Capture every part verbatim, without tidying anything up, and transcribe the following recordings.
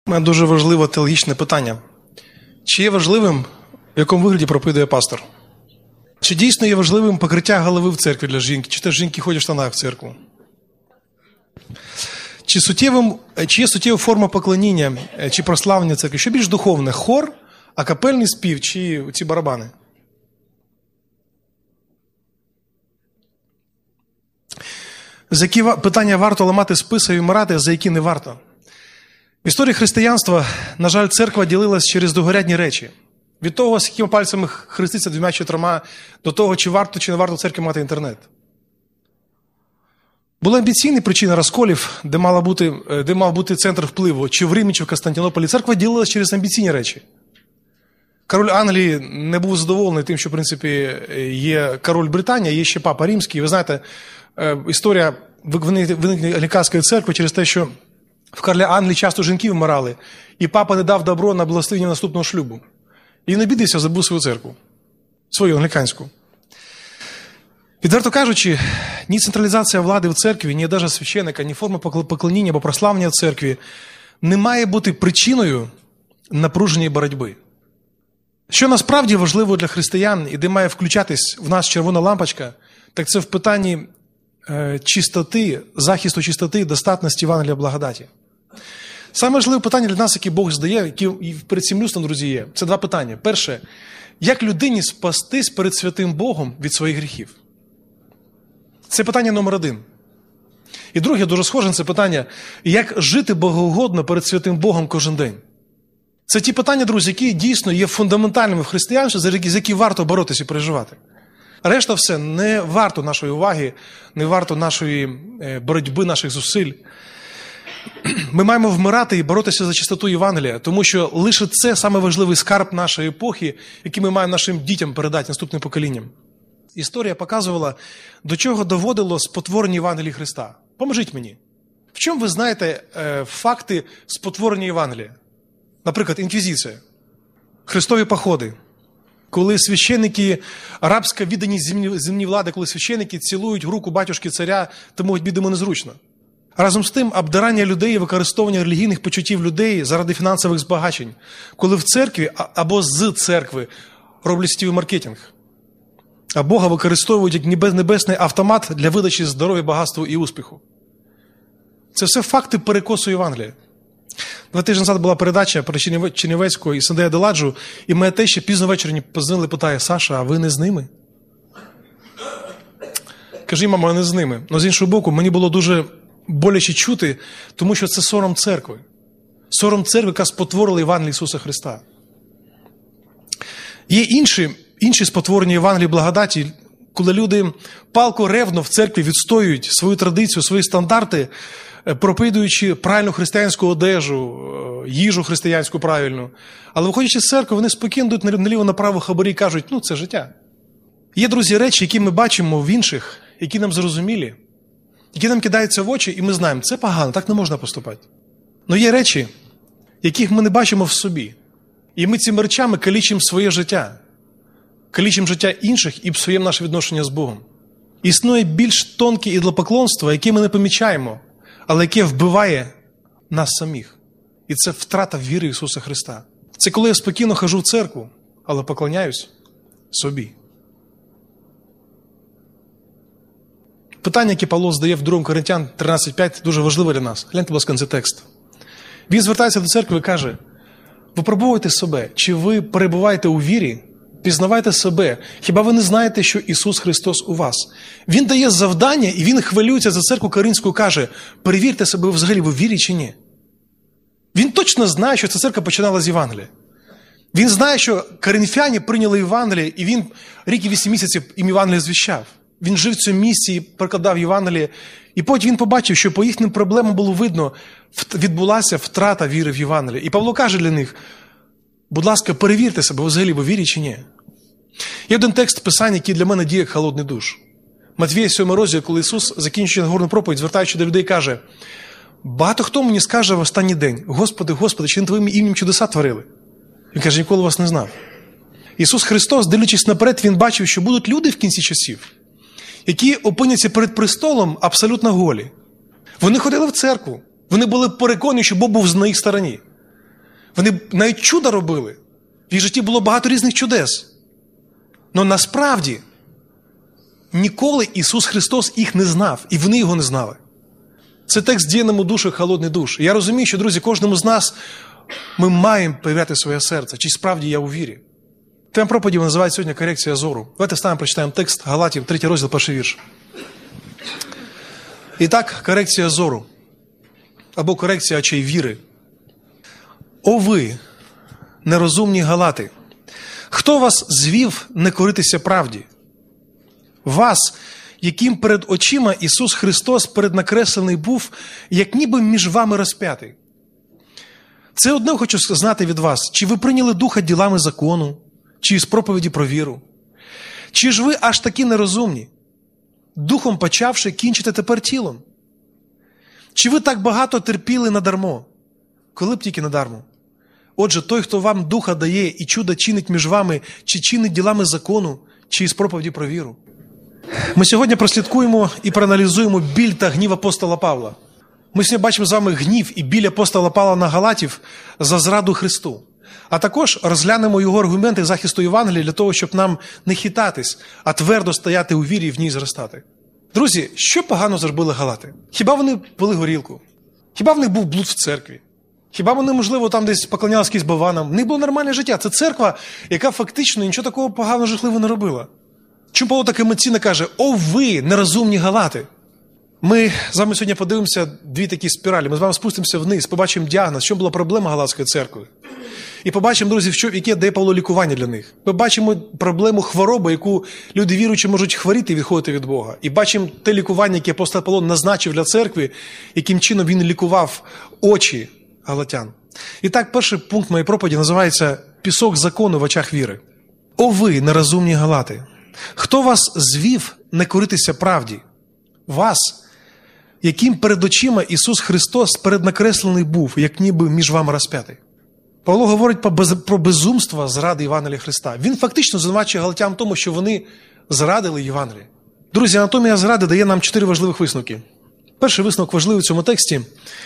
У мене дуже важливе теологічне питання. Чи є важливим, в якому вигляді проповідує пастор? Чи дійсно є важливим покриття голови в церкві для жінки? Чи теж жінки ходять в штанах в церкву? Чи, суттєвим, чи є суттєва форма поклоніння, чи прославлення церкви? Що більш духовне? Хор, акапельний спів, чи ці барабани? За які питання варто ламати списи і вмирати, а за які не варто? В історії християнства, на жаль, церква ділилась через другорядні речі. Від того, з якими пальцями хреститься двома чи трьома, до того, чи варто, чи не варто в церкві мати інтернет. Були амбіційні причини розколів, де, мала бути, де мав бути центр впливу, чи в Римі, чи в Константинополі. Церква ділилась через амбіційні речі. Король Англії не був задоволений тим, що, в принципі, є король Британії, є ще папа Римський. Ви знаєте, історія виникнення англіканської церкви через те, що в короля Англії часто жінки вмирали, і папа не дав добро на благословення наступного шлюбу. І він обідався, забув свою церкву, свою англіканську. Відверто кажучи, ні централізація влади в церкві, ні одежа священника, ні форма поклоніння або прославлення в церкві не має бути причиною напруженої боротьби. Що насправді важливо для християн і де має включатись в нас червона лампочка, так це в питанні е, чистоти, захисту чистоти, достатності Євангелія благодаті. Саме важливе питання для нас, яке Бог здає, яке перед цим людством, друзі, є, це два питання. Перше, як людині спастись перед святим Богом від своїх гріхів? Це питання номер один. І друге, дуже схоже на це питання, як жити богоугодно перед святим Богом кожен день? Це ті питання, друзі, які дійсно є фундаментальними в християнстві, за які варто боротися і переживати. Решта все не варто нашої уваги, не варто нашої боротьби, наших зусиль. Ми маємо вмирати і боротися за чистоту Євангелія, тому що лише це саме важливий скарб нашої епохи, який ми маємо нашим дітям передати наступним поколінням. Історія показувала, до чого доводило спотворення Євангелії Христа. Поможіть мені. В чому ви знаєте е, факти спотворення Євангелія? Наприклад, інквізиція, хрестові походи, коли священники, арабська відданість земні, земні влади, коли священники цілують руку батюшки царя, тому бідемо незручно. Разом з тим, обдирання людей і використовування релігійних почуттів людей заради фінансових збагачень, коли в церкві або з церкви роблять сітєвий маркетинг, а Бога використовують як небесний автомат для видачі здоров'я, багатства і успіху. Це все факти перекосу Євангелія. Два тижні назад була передача про Чернівецького і Сандея Деладжу, і моя теща пізно ввечері позвонила і питає: Саша, а ви не з ними? Кажи, мамо, я не з ними. Але з іншого боку, мені було дуже боляче чути, тому що це сором церкви. Сором церкви, яка спотворила Євангеліє Ісуса Христа. Є інші, інші спотворення Євангелії благодаті, коли люди палко ревно в церкві відстоюють свою традицію, свої стандарти, проповідуючи правильну християнську одежу, їжу християнську правильну. Але виходячи з церкви, вони спокійно йдуть наліво-направо хабарі і кажуть: ну, це життя. Є, друзі, речі, які ми бачимо в інших, які нам зрозумілі, які нам кидаються в очі, і ми знаємо, це погано, так не можна поступати. Але є речі, яких ми не бачимо в собі. І ми цими речами калічимо своє життя, калічимо життя інших і псуємо наше відношення з Богом. Існує більш тонке ідолопоклонство, яке ми не помічаємо, але яке вбиває нас самих. І це втрата віри в Ісуса Христа. Це коли я спокійно хожу в церкву, але поклоняюсь собі. Питання, яке Павло задає в другому Коринтян тринадцять п'ять, дуже важливе для нас. Гляньте, будь ласка, на цей текст. Він звертається до церкви і каже: випробовуйте себе, чи ви перебуваєте у вірі, пізнавайте себе. Хіба ви не знаєте, що Ісус Христос у вас? Він дає завдання, і він хвилюється за церкву Коринську, каже: перевірте себе взагалі, ви в вірі чи ні? Він точно знає, що ця церква починала з Євангелія. Він знає, що коринфяні прийняли Євангеліє, і він рік і вісім місяців їм Євангеліє звіщав. Він жив в цьому місці і перекладав Євангеліє. І потім він побачив, що по їхнім проблемам було видно, відбулася втрата віри в Євангеліє. І Павло каже для них: будь ласка, перевірте себе, взагалі ви в вірі чи ні? Є один текст Писання, який для мене діє як холодний душ. Матвія сьомий розділ, коли Ісус, закінчуючи Нагорну проповідь, звертаючи до людей, каже: багато хто мені скаже в останній день: Господи, Господи, чи не Твоїм ім'ям чудеса творили? Він каже: ніколи вас не знав. Ісус Христос, дивлячись наперед, Він бачив, що будуть люди в кінці часів, які опиняться перед престолом абсолютно голі. Вони ходили в церкву, вони були переконані, що Бог був на їх стороні. Вони навіть чуда робили. В їх житті було багато різних чудес. Але насправді ніколи Ісус Христос їх не знав, і вони його не знали. Це текст «Діяному душу, холодний душ». І я розумію, що, друзі, кожному з нас ми маємо перевіряти своє серце, чи справді я у вірі. Тема проповіді називається сьогодні «Корекція зору». Давайте встанемо, прочитаємо текст Галатів, третій розділ, перший вірш. І так, корекція зору, або корекція очей віри. «О ви, нерозумні галати, хто вас звів не коритися правді? Вас, яким перед очима Ісус Христос переднакреслений був, як ніби між вами розп'ятий. Це одне хочу знати від вас, чи ви прийняли Духа ділами закону, чи із проповіді про віру? Чи ж ви аж такі нерозумні, духом почавши, кінчите тепер тілом? Чи ви так багато терпіли надармо, коли б тільки надармо? Отже, той, хто вам Духа дає і чудо чинить між вами, чи чинить ділами закону, чи із проповіді про віру?» Ми сьогодні прослідкуємо і проаналізуємо біль та гнів апостола Павла. Ми сьогодні бачимо з вами гнів і біль апостола Павла на Галатів за зраду Христу. А також розглянемо його аргументи захисту Євангелія для того, щоб нам не хитатись, а твердо стояти у вірі і в ній зростати. Друзі, що погано зробили галати? Хіба вони пили горілку? Хіба в них був блуд в церкві? Хіба вони, можливо, там десь поклонялись якимось баванам? В них було нормальне життя. Це церква, яка фактично нічого такого поганого, жахливого не робила. Чому Павло так емоційно каже: «О ви, нерозумні галати!» Ми з вами сьогодні подивимося дві такі спіралі. Ми з вами спустимося вниз, побачимо діагноз, що була проблема Галатської церкви. І побачимо, друзі, що, яке дає Павло лікування для них. Ми бачимо проблему хвороби, яку люди віруючі можуть хворіти і відходити від Бога. І бачимо те лікування, яке апостол Павло назначив для церкви, яким чином він лікував очі галатян. І так, перший пункт моєї проповіді називається «Пісок закону в очах віри». «О ви, нерозумні галати! Хто вас звів не коритися правді? Вас, яким перед очима Ісус Христос переднакреслений був, як ніби між вами розп'ятий». Павло говорить про безумство зради Євангелія Христа. Він фактично звинувачує галатян в тому, що вони зрадили Євангеліє. Друзі, анатомія зради дає нам чотири важливих висновки. Перший висновок важливий в цьому тексті.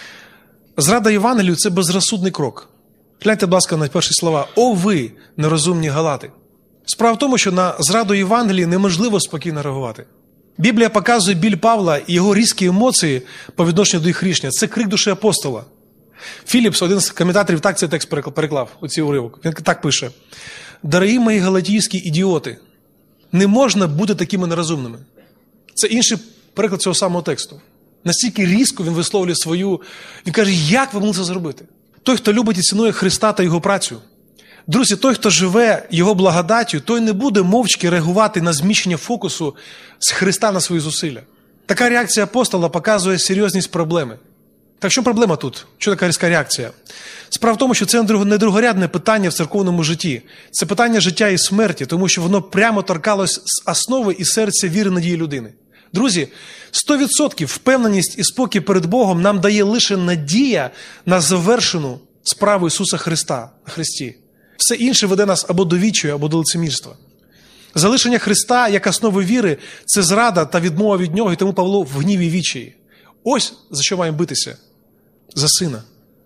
Зрада Євангелію – це безрозсудний крок. Гляньте, будь ласка, на перші слова. «О ви, нерозумні галати!» Справа в тому, що на зраду Євангелії неможливо спокійно реагувати. Біблія показує біль Павла і його різкі емоції по відношенню до їх рішення. Це крик душі апостола. Філіпс, один з коментаторів, так цей текст переклав, у цей уривок. Він так пише: «Дорогі мої галатійські ідіоти, не можна бути такими нерозумними». Це інший переклад цього самого тексту. Настільки різко він висловлює свою... Він каже, як ви могли це зробити? Той, хто любить і цінує Христа та Його працю. Друзі, той, хто живе Його благодаттю, той не буде мовчки реагувати на зміщення фокусу з Христа на свої зусилля. Така реакція апостола показує серйозність проблеми. Так що проблема тут? Що така різка реакція? Справа в тому, що це не другорядне питання в церковному житті. Це питання життя і смерті, тому що воно прямо торкалось з основи і серця віри надії людини. Друзі, сто відсотків впевненість і спокій перед Богом нам дає лише надія на завершену справу Ісуса Христа на Христі. Все інше веде нас або до відчаю, або до лицемірства. Залишення Христа як основи віри – це зрада та відмова від Нього, і тому Павло в гніві і відчаї. Ось за що маємо битися. За Сина.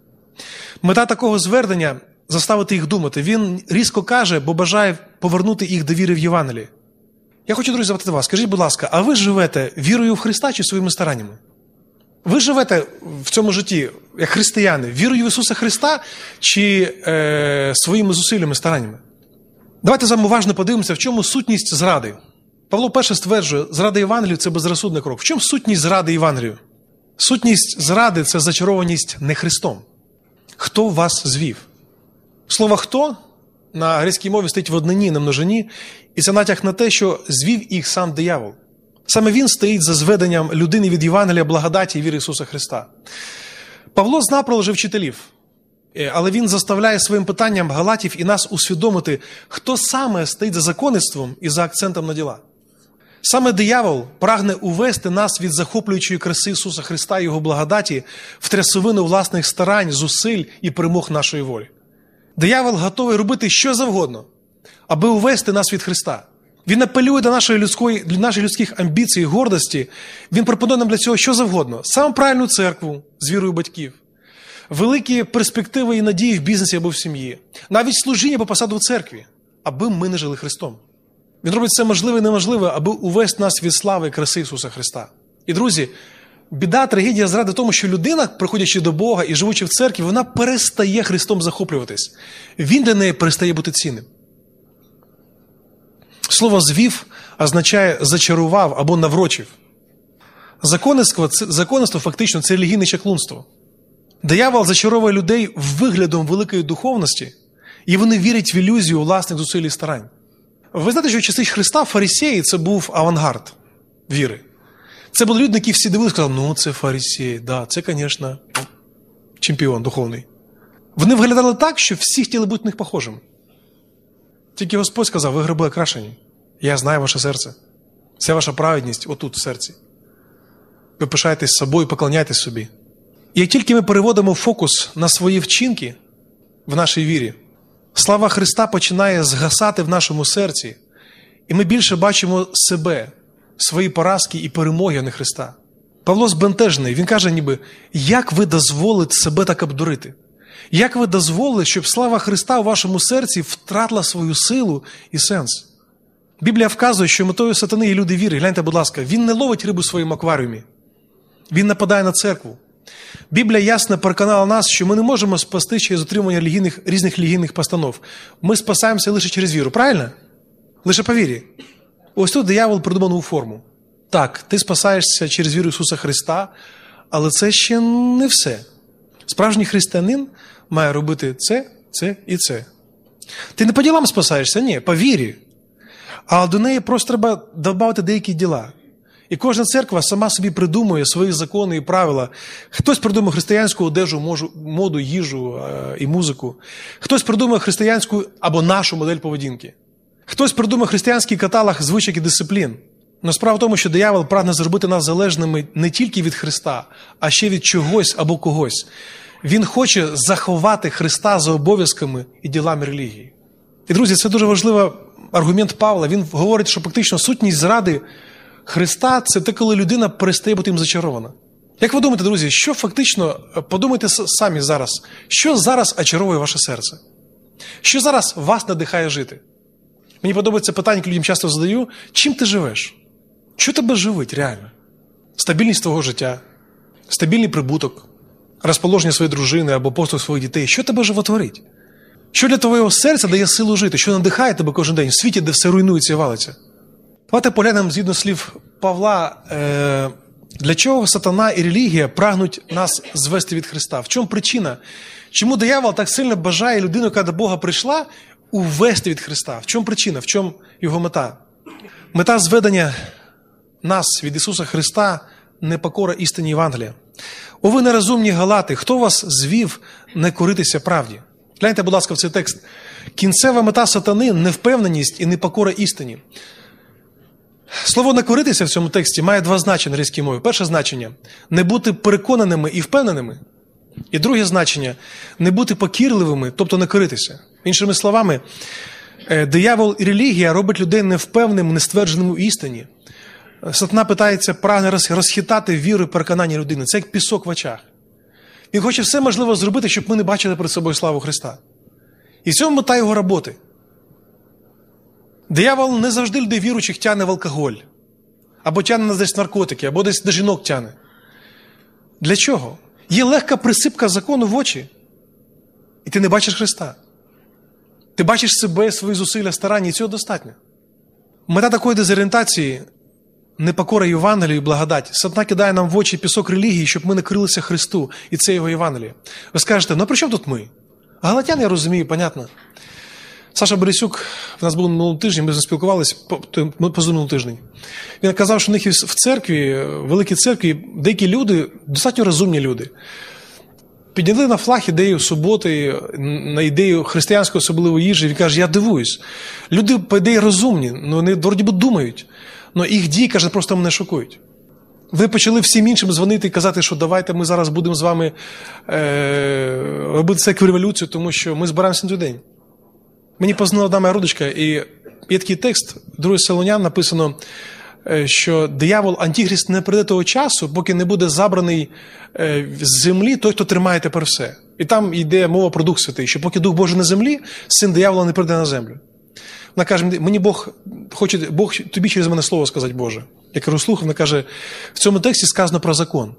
Мета такого звернення – заставити їх думати. Він різко каже, бо бажає повернути їх до віри в Євангелії. Я хочу, друзі, запитати вас, скажіть, будь ласка, а ви живете вірою в Христа чи своїми стараннями? Ви живете в цьому житті, як християни, вірою в Ісуса Христа чи е, своїми зусиллями, стараннями? Давайте з вами уважно подивимося, в чому сутність зради. Павло перше стверджує, зрада Євангелію – це безрозсудний крок. В чому сутність зради Євангелію? Сутність зради – це зачарованість не Христом. Хто вас звів? Слово «хто» на грецькій мові стоїть в однині, на множині, і це натяк на те, що звів їх сам диявол. Саме він стоїть за зведенням людини від Євангелія, благодаті і віри Ісуса Христа. Павло знав про лжевчителів, але він заставляє своїм питанням галатів і нас усвідомити, хто саме стоїть за законництвом і за акцентом на діла. Саме диявол прагне увести нас від захоплюючої краси Ісуса Христа і Його благодаті в трясовину власних старань, зусиль і перемог нашої волі. Диявол готовий робити що завгодно, аби увести нас від Христа. Він апелює до нашої людської, до наших людських амбіцій і гордості. Він пропонує нам для цього що завгодно. Саму правильну церкву з вірою батьків, великі перспективи і надії в бізнесі або в сім'ї, навіть служіння або посаду в церкві, аби ми не жили Христом. Він робить все можливе і неможливе, аби увести нас від слави і краси Ісуса Христа. І, друзі, біда, трагедія зради в тому, що людина, приходячи до Бога і живучи в церкві, вона перестає Христом захоплюватись. Він для неї перестає бути цінним. Слово «звів» означає «зачарував» або «наврочив». Законництво, законництво фактично це релігійне чаклунство. Диявол зачаровує людей виглядом великої духовності, і вони вірять в ілюзію власних зусиль і старань. Ви знаєте, що в часи Христа фарисеї – це був авангард віри. Це були люди, які всі дивилися і сказали, ну це фарисей, да, це, звісно, чемпіон духовний. Вони виглядали так, що всі хотіли бути на них похожим. Тільки Господь сказав, ви гриби окрашені, я знаю ваше серце. Вся ваша праведність отут в серці. Ви пишаєтесь собою, поклоняйтесь собі. І як тільки ми переводимо фокус на свої вчинки в нашій вірі, слава Христа починає згасати в нашому серці, і ми більше бачимо себе, свої поразки і перемоги, а не Христа. Павло збентежений, він каже ніби, як ви дозволите себе так обдурити? Як ви дозволили, щоб слава Христа у вашому серці втратила свою силу і сенс? Біблія вказує, що метою сатани є люди віри. Гляньте, будь ласка, він не ловить рибу в своєму акваріумі. Він нападає на церкву. Біблія ясно переконала нас, що ми не можемо спасти через отримання релігійних, різних релігійних постанов. Ми спасаємося лише через віру, правильно? Лише по вірі. Ось тут диявол придумав нову форму. Так, ти спасаєшся через віру Ісуса Христа, але це ще не все. Справжній християнин має робити це, це і це. Ти не по ділам спасаєшся, ні, по вірі. А до неї просто треба додати деякі діла. І кожна церква сама собі придумує свої закони і правила. Хтось придумує християнську одежу, моду, їжу і музику. Хтось придумує християнську або нашу модель поведінки. Хтось придумує християнський каталог звичок і дисциплін. Но справа в тому, що диявол прагне зробити нас залежними не тільки від Христа, а ще від чогось або когось. Він хоче заховати Христа за обов'язками і ділами релігії. І, друзі, це дуже важливий аргумент Павла. Він говорить, що фактично сутність зради Христа – це те, коли людина перестає бути їм зачарована. Як ви думаєте, друзі, що фактично, подумайте самі зараз, що зараз очаровує ваше серце? Що зараз вас надихає жити? Мені подобається питання, яке людям часто задаю, чим ти живеш? Що тебе живить реально? Стабільність твого життя, стабільний прибуток, розположення своєї дружини або послуг своїх дітей. Що тебе животворить? Що для твого серця дає силу жити? Що надихає тебе кожен день в світі, де все руйнується і валиться? Давайте поглянемо згідно слів Павла, е, для чого сатана і релігія прагнуть нас звести від Христа? В чому причина? Чому диявол так сильно бажає людину, яка до Бога прийшла, увести від Христа? В чому причина? В чому його мета? Мета зведення нас від Ісуса Христа – непокора істині Євангелія. О, ви нерозумні галати, хто вас звів не коритися правді? Гляньте, будь ласка, в цей текст. Кінцева мета сатани – невпевненість і непокора істині. Слово «не коритися» в цьому тексті має два значення на різькій мові. Перше значення – не бути переконаними і впевненими. І друге значення – не бути покірливими, тобто не коритися. Іншими словами, диявол і релігія робить людей невпевненими, нествердженими в істині. Сатана питається, прагне розхитати віру і переконання людини. Це як пісок в очах. Він хоче все можливе зробити, щоб ми не бачили перед собою славу Христа. І в цьому мета його роботи. Диявол не завжди людей віруючих тягне в алкоголь. Або тягне десь наркотики, або десь до жінок тягне. Для чого? Є легка присипка закону в очі. І ти не бачиш Христа. Ти бачиш себе, свої зусилля, старання, і цього достатньо. Мета такої дезорієнтації – непокора Євангелію і благодать. Сатана кидає нам в очі пісок релігії, щоб ми не крилися Христу, і це його Євангеліє. Ви скажете, ну а при чому тут ми? Галатян, я розумію, понятно. Саша Борисюк, в нас був минулого тижня, ми спілкувалися позаминулого тиждень. Він казав, що в них в церкві, в великій церкві, деякі люди, достатньо розумні люди, підняли на флаг ідею суботи, на ідею християнської особливої їжі. Він каже, я дивуюсь. Люди, по ідеї, розумні, ну, вони вроді би думають, але їх дії, каже, просто мене шокують. Ви почали всім іншим дзвонити і казати, що давайте ми зараз будемо з вами е- робити церкву революцію, тому що ми збираємося на той день. Мені позвонила одна моя родичка, і є такий текст, другий Солонян, написано, що диявол, антихрист не прийде того часу, поки не буде забраний з землі той, хто тримає тепер все. І там йде мова про Дух Святий, що поки Дух Божий на землі, син диявола не прийде на землю. Вона каже, мені Бог хоче, Бог тобі через мене слово сказати Боже. Я кажу, слухай, вона каже, в цьому тексті сказано про закон.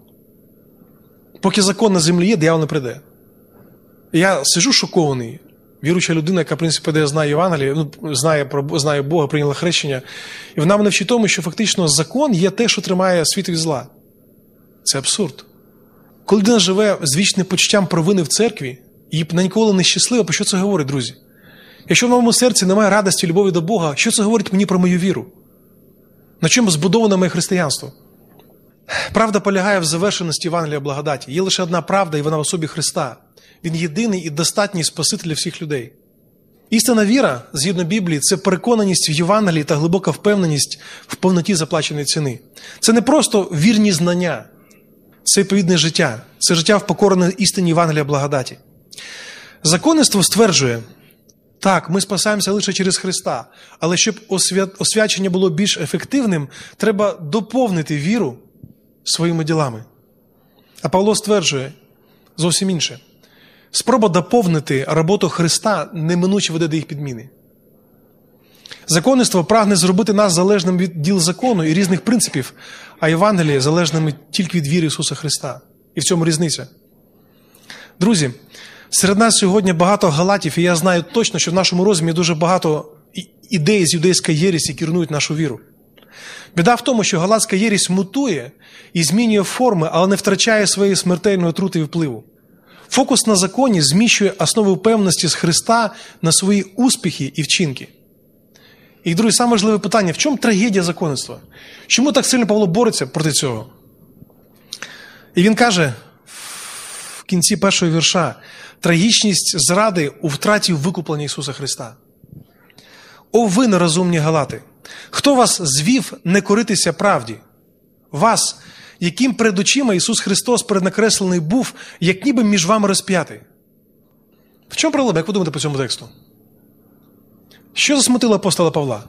Поки закон на землі є, диявол не прийде. І я сиджу шокований. Віруюча людина, яка, в принципі, знає Євангеліє, ну, знає, про, знає Бога, прийняла хрещення. І вона мене вчить тому, що фактично закон є те, що тримає світ від зла. Це абсурд. Коли людина живе з вічним почуттям провини в церкві, її ніколи не щаслива, про що це говорить, друзі? Якщо в моєму серці немає радості, любові до Бога, що це говорить мені про мою віру? На чому збудоване моє християнство? Правда полягає в завершеності Євангелія благодаті. Є лише одна правда, і вона в особі Христа. Він єдиний і достатній Спаситель для всіх людей. Істинна віра, згідно Біблії, це переконаність в Євангелії та глибока впевненість в повноті заплаченої ціни. Це не просто вірні знання, це відповідне життя. Це життя впокорене істині Євангелія благодаті. Законництво стверджує, так, ми спасаємося лише через Христа, але щоб освячення було більш ефективним, треба доповнити віру своїми ділами. А Павло стверджує зовсім інше. Спроба доповнити роботу Христа неминуче веде до їх підміни. Законництво прагне зробити нас залежним від діл закону і різних принципів, а Євангеліє залежними тільки від віри Ісуса Христа. І в цьому різниця. Друзі, серед нас сьогодні багато галатів, і я знаю точно, що в нашому розумі дуже багато ідей з юдейської єресі керують нашу віру. Біда в тому, що галатська єресь мутує і змінює форми, але не втрачає своєї смертельної отрути і впливу. Фокус на законі зміщує основи впевненості з Христа на свої успіхи і вчинки. І, друзі, саме важливе питання, в чому трагедія законництва? Чому так сильно Павло бореться проти цього? І він каже в кінці першого вірша, трагічність зради у втраті викуплення Ісуса Христа. О ви, нерозумні галати! Хто вас звів не коритися правді? Вас, яким перед очима Ісус Христос переднакреслений був, як ніби між вами розп'ятий. В чому проблема, як ви думаєте по цьому тексту? Що засмутило апостола Павла?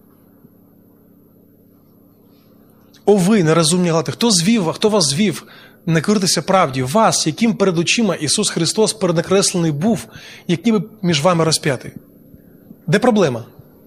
О ви, нерозумні галати! Хто звів, хто вас звів не коритися правді? Вас, яким перед очима Ісус Христос переднакреслений був, як ніби між вами розп'ятий. Де проблема?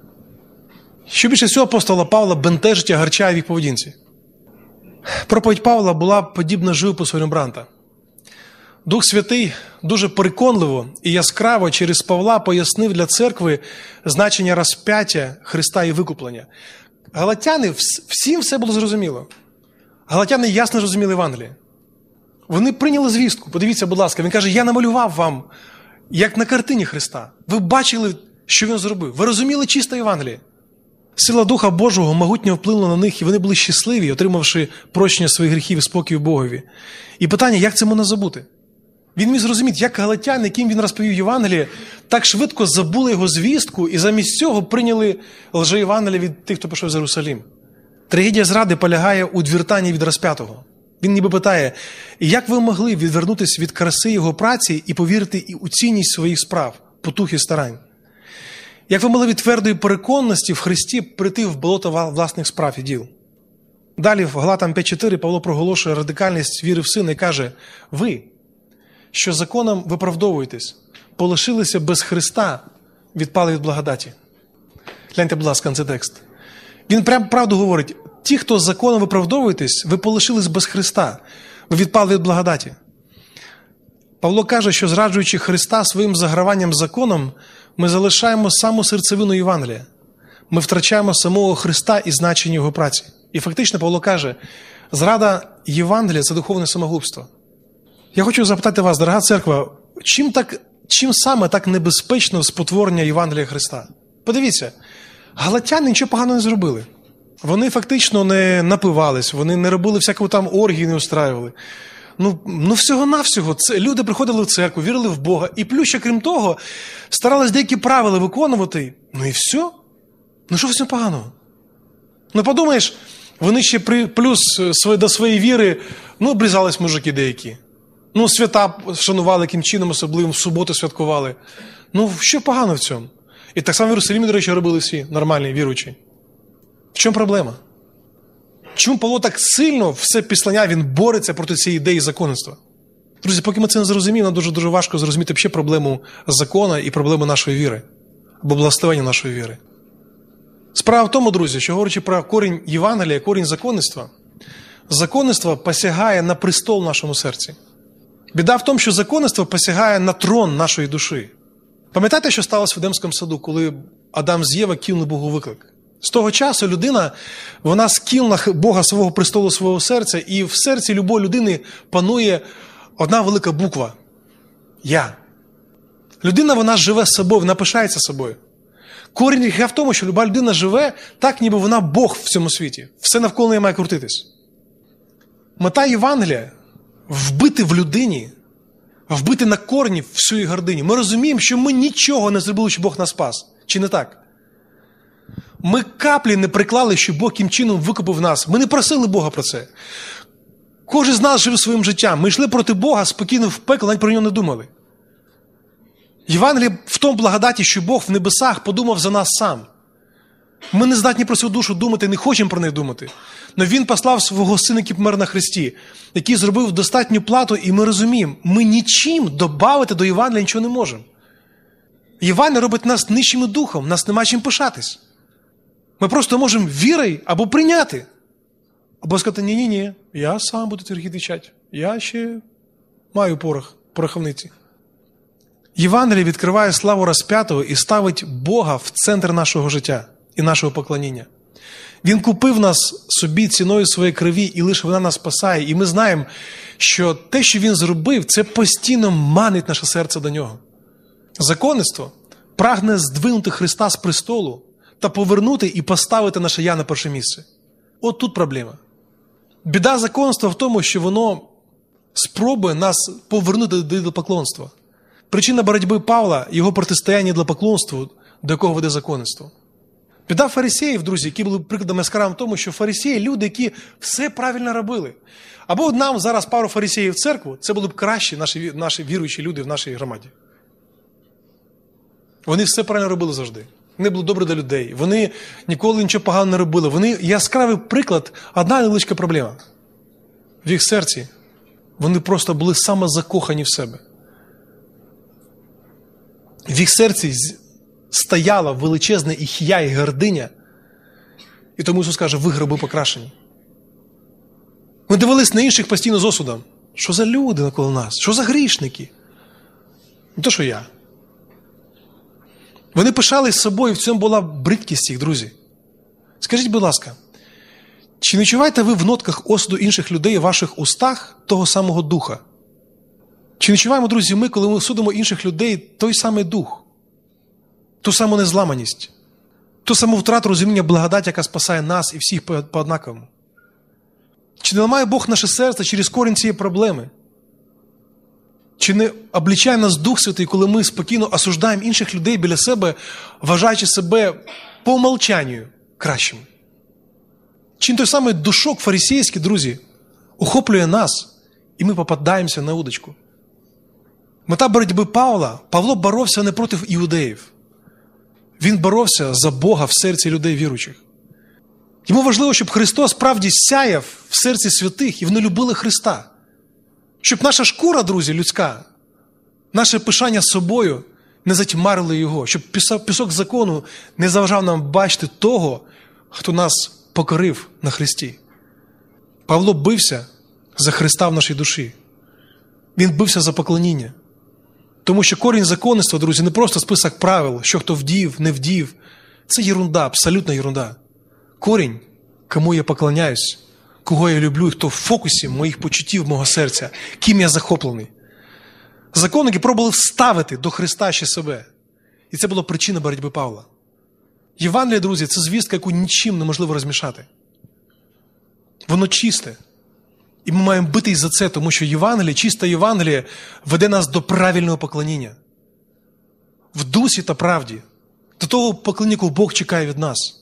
Що більше всього апостола Павла бентежить і гарчає в їх поведінці? Проповідь Павла була подібна живопису Рембрандта. Дух Святий дуже переконливо і яскраво через Павла пояснив для церкви значення розп'яття Христа і викуплення. Галатяни, всім все було зрозуміло. Галатяни ясно зрозуміли Євангеліє. Вони прийняли звістку. Подивіться, будь ласка, він каже, я намалював вам, як на картині Христа. Ви бачили, що він зробив. Ви розуміли чисте Євангеліє. Сила Духа Божого могутньо вплинула на них, і вони були щасливі, отримавши прощення своїх гріхів і спокій Богові. І питання, як це можна забути? Він міг зрозуміти, як галатяни, яким він розповів Євангеліє, так швидко забули його звістку і замість цього прийняли лже-Євангеліє від тих, хто пішов з Єрусалим. Трагедія зради полягає у відвертанні від розп'ятого. Він ніби питає, як ви могли відвернутися від краси його праці і повірити і у цінність своїх справ, потух і старань? Як ви могли від твердої переконності в Христі прийти в болото власних справ і діл? Далі в Галатам п'ять чотири Павло проголошує радикальність віри в Сина і каже, ви, що законом виправдовуєтесь, полишилися без Христа, відпали від благодаті. Гляньте, будь ласка, на цей текст. Він прямо правду говорить, ті, хто законом виправдовуєтесь, ви полишились без Христа, ви відпали від благодаті. Павло каже, що зраджуючи Христа своїм заграванням законом, ми залишаємо саму серцевину Євангелія. Ми втрачаємо самого Христа і значення Його праці. І фактично Павло каже, зрада Євангелія – це духовне самогубство. Я хочу запитати вас, дорога церква, чим, так, чим саме так небезпечно спотворення Євангелія Христа? Подивіться, галатяни нічого поганого не зробили. Вони фактично не напивались, вони не робили всякого там оргії, не устраювали. Ну, ну всього-навсього, це, люди приходили в церкву, вірили в Бога, і плюс ще, крім того, старались деякі правила виконувати. Ну і все. Ну що в цьому поганого? Ну подумаєш, вони ще при, плюс до своєї віри, ну обрізались мужики деякі. Ну свята шанували яким чином особливим, в суботу святкували. Ну що погано в цьому? І так само в Єрусалимі, до речі, робили всі нормальні віруючі. В чому проблема? Чому Павло так сильно все післання, він бореться проти цієї ідеї законництва? Друзі, поки ми це не зрозуміємо, нам дуже-дуже важко зрозуміти взагалі проблему закону і проблему нашої віри, або благословення нашої віри. Справа в тому, друзі, що говорячи про корінь Євангелія, корінь законництва, законництво посягає на престол в нашому серці. Біда в тому, що законництво посягає на трон нашої душі. Пам'ятаєте, що сталося в Едемському саду, коли Адам з Єва кинули Богу виклик? З того часу людина, вона скинула Бога свого престолу, свого серця, і в серці любої людини панує одна велика буква – «Я». Людина, вона живе собою, вона пишається собою. Корінь гріха в тому, що люба людина живе так, ніби вона Бог в цьому світі. Все навколо неї має крутитись. Мета Євангелія – вбити в людині, вбити на корні всю її гординю. Ми розуміємо, що ми нічого не зробили, що Бог нас спас. Чи не так? Ми каплі не приклали, що Бог яким чином викупив нас. Ми не просили Бога про це. Кожен з нас жив своїм життям. Ми йшли проти Бога, спокійно в пекло, навіть про нього не думали. Євангеліє в тому благодаті, що Бог в небесах подумав за нас сам. Ми не здатні про свою душу думати, не хочемо про неї думати. Але Він послав свого Сина, який помер на хресті, який зробив достатню плату, і ми розуміємо, ми нічим додати до Євангелія нічого не можемо. Євангеліє робить нас нижчим духом, нас нема чим пишатись. Ми просто можемо вірою або прийняти. Або сказати, ні-ні-ні, я сам буду тільки відвічати. Я ще маю порох, пороховниці. Євангеліє відкриває славу розп'ятого і ставить Бога в центр нашого життя і нашого поклоніння. Він купив нас собі ціною своєї крові, і лише вона нас спасає. І ми знаємо, що те, що Він зробив, це постійно манить наше серце до Нього. Законництво прагне здвинути Христа з престолу та повернути і поставити наше «я» на перше місце. От тут проблема. Біда законництва в тому, що воно спробує нас повернути до ідолопоклонства. Причина боротьби Павла – його протистояння ідолопоклонству, до якого веде законництво. Біда фарисеїв, друзі, які були прикладом яскравим в тому, що фарисеї – люди, які все правильно робили. Або нам зараз пару фарисеїв в церкву, це були б кращі наші, наші віруючі люди в нашій громаді. Вони все правильно робили завжди. Вони були добрі до людей. Вони ніколи нічого поганого не робили. Вони яскравий приклад, одна невеличка проблема. В їх серці вони просто були самозакохані в себе. В їх серці стояла величезна іхія і гординя. І тому Ісус каже, ви гроби покрашені. Ми дивились на інших постійно з осудом. Що за люди навколо нас? Що за грішники? Не то, що я. Вони пишались собою, в цьому була бридкість їх, друзі. Скажіть, будь ласка, чи не чуваєте ви в нотках осуду інших людей у ваших устах того самого духа? Чи не чуваємо, друзі, ми, коли ми судимо інших людей, той самий дух, ту саму незламаність, ту саму втрату розуміння благодаті, яка спасає нас і всіх по однаковому? Чи не ламає Бог наше серце через корінь цієї проблеми? Чи не обличає нас Дух Святий, коли ми спокійно осуждаємо інших людей біля себе, вважаючи себе по умовчанню кращими? Чи не той самий душок фарисейський, друзі, охоплює нас, і ми попадаємося на удочку? Мета боротьби Павла, Павло боровся не проти іудеїв. Він боровся за Бога в серці людей віруючих. Йому важливо, щоб Христос справді сяяв в серці святих, і вони любили Христа. Щоб наша шкура, друзі, людська, наше пишання собою не затьмарили його, щоб пісок закону не заважав нам бачити того, хто нас покорив на Христі. Павло бився за Христа в нашій душі. Він бився за поклоніння. Тому що корінь законництва, друзі, не просто список правил, що хто вдів, не вдів. Це єрунда, абсолютна єрунда. Корінь, кому я поклоняюсь, кого я люблю, і хто в фокусі моїх почуттів, мого серця, ким я захоплений. Законники пробували вставити до Христа ще себе. І це була причина боротьби Павла. Євангеліє, друзі, це звістка, яку нічим неможливо розмішати. Воно чисте. І ми маємо битись за це, тому що Євангеліє, чисте Євангеліє веде нас до правильного поклоніння. В дусі та правді. До того поклоніння, якого Бог чекає від нас.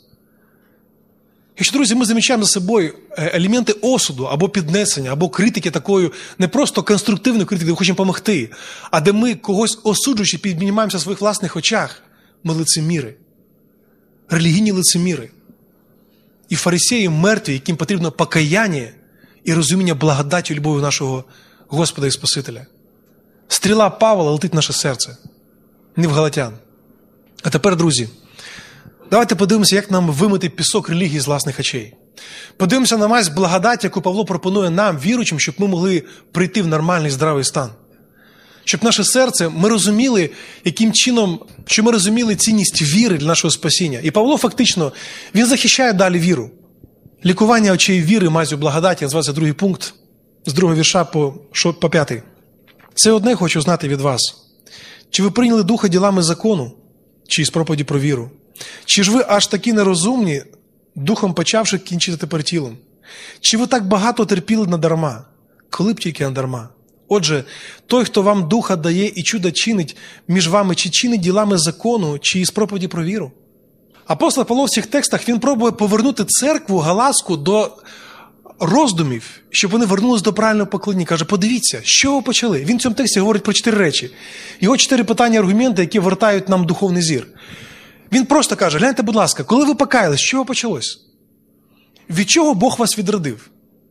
Якщо, друзі, ми замічаємо за собою елементи осуду, або піднесення, або критики такою, не просто конструктивної критики, де ми хочемо допомогти, а де ми когось осуджуючи, піднімаємося в своїх власних очах, ми лицеміри. Релігійні лицеміри. і фарисеї мертві, яким потрібно покаяння і розуміння благодаті і любові нашого Господа і Спасителя. Стріла Павла летить в наше серце, не в галатян. А тепер, друзі, давайте подивимося, як нам вимити пісок релігії з власних очей. Подивимося на мазь благодаті, яку Павло пропонує нам, віруючим, щоб ми могли прийти в нормальний здравий стан. Щоб наше серце, ми розуміли, яким чином, що ми розуміли цінність віри для нашого спасіння. І Павло фактично, він захищає далі віру. Лікування очей віри мазю благодаті, називається другий пункт, з другого вірша по, по п'ятий. Це одне хочу знати від вас. Чи ви прийняли духа ділами закону, чи із проповіді про віру? Чи ж ви аж такі нерозумні, духом почавши кінчити тепер тілом? Чи ви так багато терпіли надарма? Коли б тільки надарма? Отже, той, хто вам духа дає і чудо чинить між вами, чи чинить ділами закону, чи із проповіді про віру? Апостол Павло в цих текстах, він пробує повернути церкву галаску до роздумів, щоб вони вернулись до правильного поклоніння. Каже, подивіться, що ви почали? Він в цьому тексті говорить про чотири речі. Його чотири питання, аргументи, які вертають нам духовний зір. Він просто каже, гляньте, будь ласка, коли ви покаялись, з чого почалось? Від чого Бог вас відродив?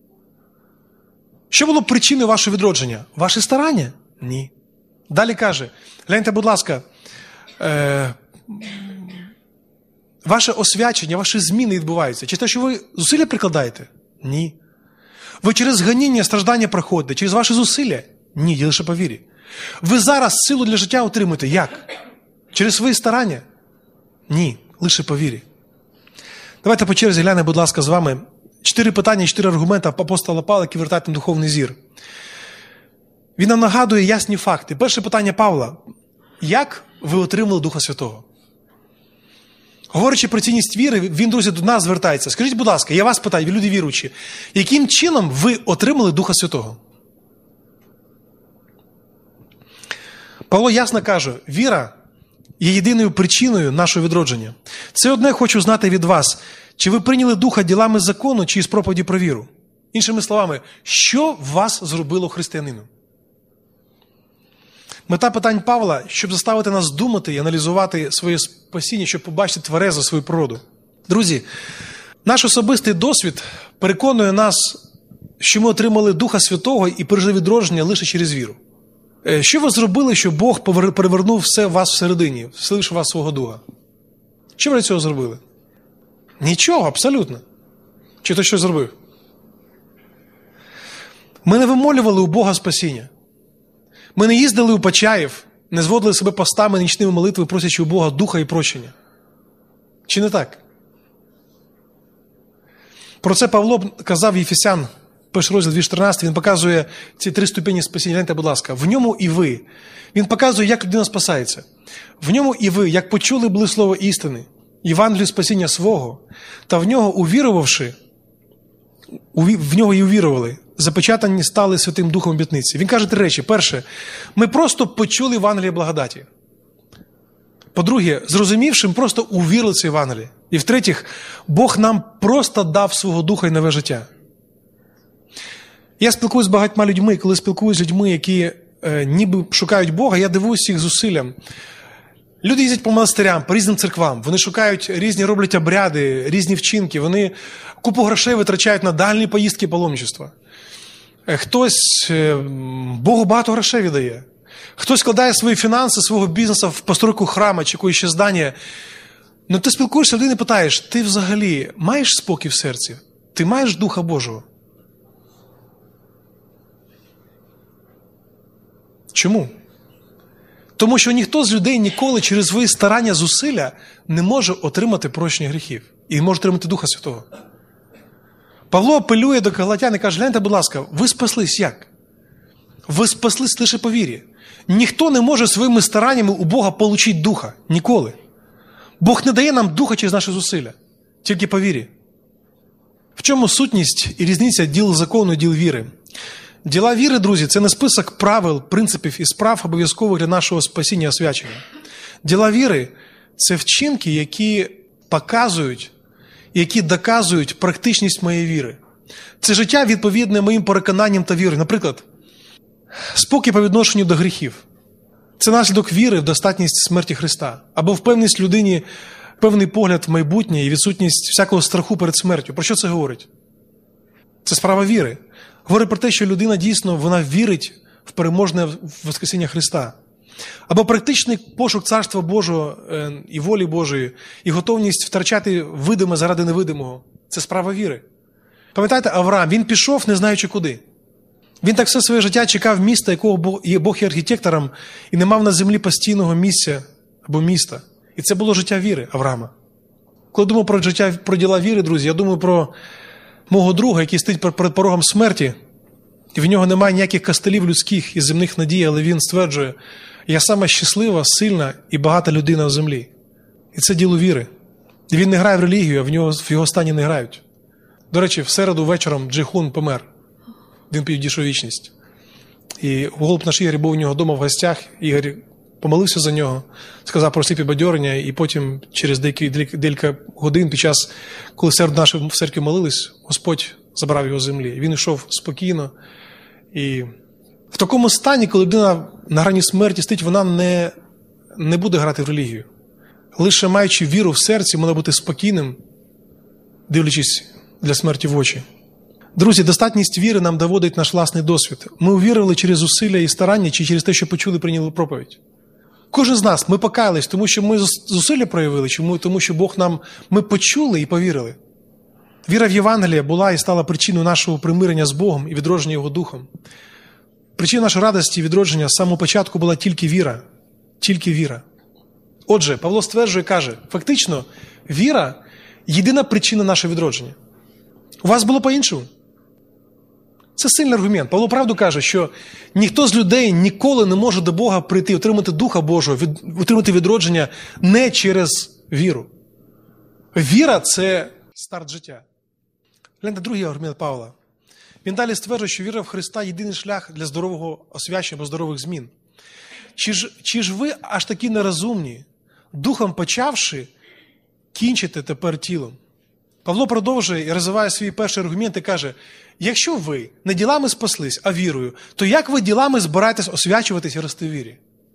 Що було причиною вашого відродження? Ваші старання? Ні. Далі каже, гляньте, будь ласка, е- ваше освячення, ваші зміни відбуваються. Чи те, що ви зусилля прикладаєте? Ні. Ви через ганіння, страждання проходите, через ваші зусилля? Ні, є лише по вірі. Ви зараз силу для життя отримуєте. Як? Через свої старання? Ні, лише по вірі. Давайте по черзі глянемо, будь ласка, з вами чотири питання, чотири аргументи апостола Павла, які вертають на духовний зір. Він нам нагадує ясні факти. Перше питання Павла. Як ви отримали Духа Святого? Говорячи про цінність віри, він, друзі, до нас звертається. Скажіть, будь ласка, я вас питаю, ви люди віруючі, яким чином ви отримали Духа Святого? Павло ясно каже, віра є єдиною причиною нашого відродження. Це одне хочу знати від вас. Чи ви прийняли Духа ділами закону, чи із проповіді про віру? Іншими словами, що вас зробило християнином? Мета питань Павла, щоб заставити нас думати і аналізувати своє спасіння, щоб побачити тверезо свою природу. Друзі, наш особистий досвід переконує нас, що ми отримали Духа Святого і пережили відродження лише через віру. Що ви зробили, що Бог перевернув все в вас всередині, вселивши вас свого Духа? Що ви для цього зробили? Нічого, абсолютно. Чи то щось зробив? Ми не вимолювали у Бога спасіння. Ми не їздили у Почаїв, не зводили себе постами, нічними молитви, просячи у Бога духа і прощення. Чи не так? Про це Павло казав Єфесян, перший розділ дві чотирнадцять, він показує ці три ступені спасіння. Гляньте, будь ласка, в ньому і ви. Він показує, як людина спасається. В ньому і ви, як почули були слово істини, Євангелію спасіння свого, та в нього увірувавши, в нього і увірували, запечатані стали Святим Духом обітниці. Він каже три речі. Перше, ми просто почули Євангеліє благодаті. По-друге, зрозумівши, ми просто увірили це Євангеліє. І в-третіх, Бог нам просто дав свого Духа і нове життя. Я спілкуюся з багатьма людьми, і коли спілкуюся з людьми, які е, ніби шукають Бога, я дивуюся їх зусиллям. Люди їздять по монастирям, по різним церквам, вони шукають різні, роблять обряди, різні вчинки, вони купу грошей витрачають на дальні поїздки паломничества. Хтось Богу багато грошей віддає. Хтось складає свої фінанси, свого бізнесу в постройку храма чи якоїсь ще здання. Ну ти спілкуєшся, людини питаєш, ти взагалі маєш спокій в серці? Ти маєш Духа Божого? Чому? Тому що ніхто з людей ніколи через свої старання, зусилля не може отримати прощення гріхів. І не може отримати Духа Святого. Павло апелює до галатян і каже, гляньте, будь ласка, ви спаслись як? Ви спаслись лише по вірі. Ніхто не може своїми стараннями у Бога отримати Духа. Ніколи. Бог не дає нам Духа через наші зусилля. Тільки по вірі. В чому сутність і різниця діл закону і діл віри? Діла віри, друзі, це не список правил, принципів і справ обов'язкових для нашого спасіння і освячення. Діла віри – це вчинки, які показують, які доказують практичність моєї віри. Це життя відповідне моїм переконанням та вірі. Наприклад, спокій по відношенню до гріхів. Це наслідок віри в достатність смерті Христа. Або впевненість людині певний погляд в майбутнє і відсутність всякого страху перед смертю. Про що це говорить? Це справа віри. Говорить про те, що людина дійсно вона вірить в переможне Воскресіння Христа. Або практичний пошук Царства Божого і волі Божої, і готовність втрачати видиме заради невидимого. Це справа віри. Пам'ятаєте, Авраам, він пішов, не знаючи куди. Він так все своє життя чекав міста, якого Бог є архітектором, і не мав на землі постійного місця або міста. І це було життя віри Авраама. Коли думаю про життя, про діла віри, друзі, я думаю про мого друга, який стоїть перед порогом смерті, і в нього немає ніяких кастелів людських і земних надій, але він стверджує, я сама щаслива, сильна і багата людина в землі. І це діло віри. І він не грає в релігію, а в, нього, в його стані не грають. До речі, в середу вечором Джейхун помер. Він підійшов вічність. І голуб наш Ігор був у нього вдома в гостях. Ігор помолився за нього, сказав про всі підбадьорення, і потім через деякі, декілька годин, під час, коли серед нашої в церкві молились, Господь забрав його з землі. Він йшов спокійно. І в такому стані, коли людина на грані смерті стоїть, вона не, не буде грати в релігію. Лише маючи віру в серці, можна бути спокійним, дивлячись для смерті в очі. Друзі, достатність віри нам доводить наш власний досвід. Ми увірили через зусилля і старання, чи через те, що почули, прийняли проповідь. Кожен з нас, ми покаялись, тому що ми зусилля проявили, чому? Тому що Бог нам, ми почули і повірили. Віра в Євангелія була і стала причиною нашого примирення з Богом і відродження Його Духом. Причина нашої радості і відродження з самого початку була тільки віра. Тільки віра. Отже, Павло стверджує, каже, фактично, віра – єдина причина нашого відродження. У вас було по-іншому? Це сильний аргумент. Павло правду каже, що ніхто з людей ніколи не може до Бога прийти, отримати Духа Божого, від, отримати відродження не через віру. Віра – це старт життя. Гляньте, другий аргумент Павла. Він далі стверджує, що віра в Христа – єдиний шлях для здорового освячення або здорових змін. Чи ж, чи ж ви аж такі нерозумні, духом почавши, кінчите тепер тілом? Павло продовжує і розвиває свій перший аргумент і каже, якщо ви не ділами спаслись, а вірою, то як ви ділами збираєтесь освячуватись і рости в вірі?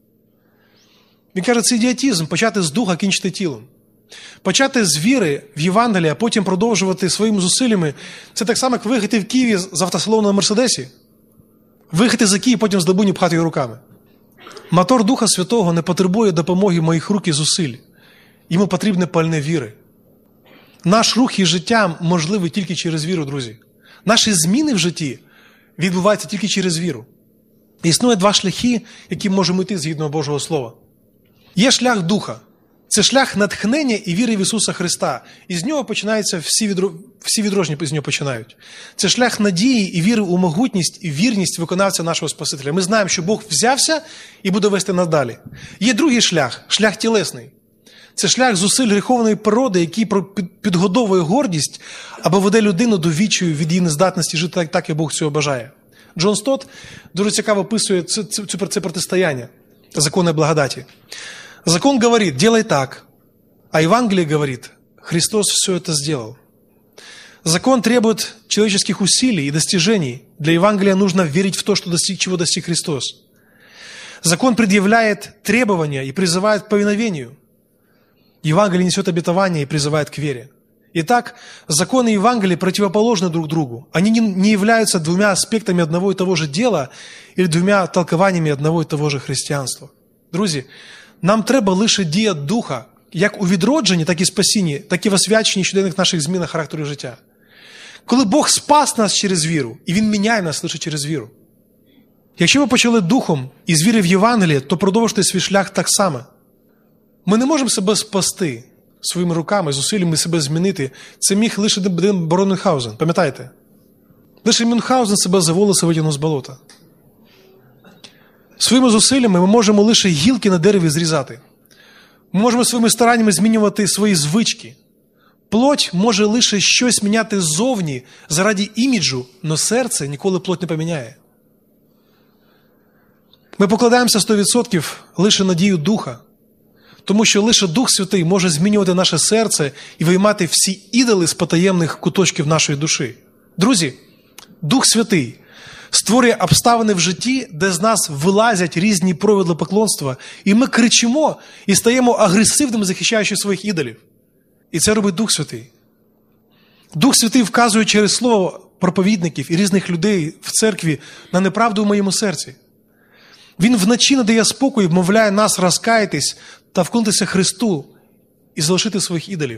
Він каже, це ідіотизм, почати з духа, кінчити тілом. Почати з віри в Євангелія, а потім продовжувати своїми зусиллями. Це так само, як виїхати в Києві з автосалону на Мерседесі. Виїхати за Київ, потім з Дабуні пхати його руками. Мотор Духа Святого не потребує допомоги моїх рук і зусиль. Йому потрібне пальне віри. Наш рух і життя можливий тільки через віру, друзі. Наші зміни в житті відбуваються тільки через віру. Існує два шляхи, які можемо йти згідно Божого Слова. Є шлях Духа. Це шлях натхнення і віри в Ісуса Христа. І з нього починаються всі, відро... всі відродження з нього починають. Це шлях надії і віри у могутність і вірність виконавця нашого Спасителя. Ми знаємо, що Бог взявся і буде вести надалі. Є другий шлях, шлях тілесний. Це шлях зусиль гріховної природи, який підгодовує гордість або веде людину до відчаю від її нездатності жити так, так як Бог цього бажає. Джон Стотт дуже цікаво описує це, це, це протистояние закону благодаті. Закон говорит, делай так, а Евангелие говорит, Христос все это сделал. Закон требует человеческих усилий и достижений. Для Евангелия нужно верить в то, что достиг, чего достиг Христос. Закон предъявляет требования и призывает к повиновению. Евангелие несет обетование и призывает к вере. Итак, закон и Евангелие противоположны друг другу. Они не являются двумя аспектами одного и того же дела или двумя толкованиями одного и того же християнства. Друзі, нам треба лише дія Духа, як у відродженні, так і спасінні, так і в освяченні щоденних наших змінах характеру життя. Коли Бог спас нас через віру, і Він міняє нас лише через віру. Якщо ви почали Духом і з віри в Євангеліє, то продовжуйте свій шлях так само. Ми не можемо себе спасти своїми руками, зусиллями себе змінити. Це міг лише барон Мюнхгаузен, пам'ятаєте? Лише Мюнхгаузен себе за волоси витягнув з болота. Своїми зусиллями ми можемо лише гілки на дереві зрізати. Ми можемо своїми стараннями змінювати свої звички. Плоть може лише щось міняти ззовні заради іміджу, но серце ніколи плоть не поміняє. Ми покладаємося сто відсотків лише на дію Духа, тому що лише Дух Святий може змінювати наше серце і виймати всі ідоли з потаємних куточків нашої душі. Друзі, Дух Святий створює обставини в житті, де з нас вилазять різні прояви поклонства, і ми кричимо і стаємо агресивними, захищаючи своїх ідолів. І це робить Дух Святий. Дух Святий вказує через слово проповідників і різних людей в церкві на неправду в моєму серці. Він вночі надає спокій, вмовляє нас розкаятись та вклонитися Христу і залишити своїх ідолів.